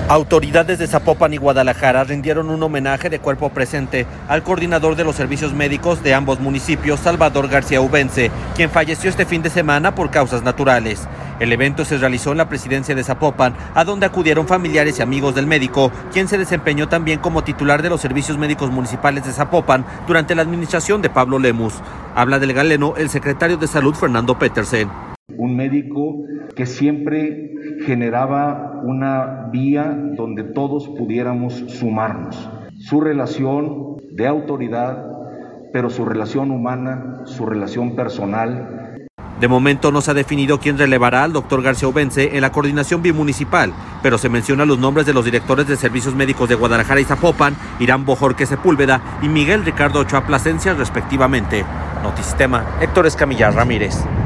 Autoridades de Zapopan y Guadalajara rindieron un homenaje de cuerpo presente al coordinador de los servicios médicos de ambos municipios, Salvador García Ubense, quien falleció este fin de semana por causas naturales. El evento se realizó en la presidencia de Zapopan, a donde acudieron familiares y amigos del médico, quien se desempeñó también como titular de los servicios médicos municipales de Zapopan durante la administración de Pablo Lemus. Habla del galeno el secretario de Salud, Fernando Petersen. Un médico que siempre generaba una vía donde todos pudiéramos sumarnos. Su relación de autoridad, pero su relación humana, su relación personal. De momento no se ha definido quién relevará al doctor García Ubense en la coordinación bimunicipal, pero se mencionan los nombres de los directores de servicios médicos de Guadalajara y Zapopan, Irán Bojorque Sepúlveda y Miguel Ricardo Ochoa Plasencia, respectivamente. Notisistema, Héctor Escamilla Ramírez.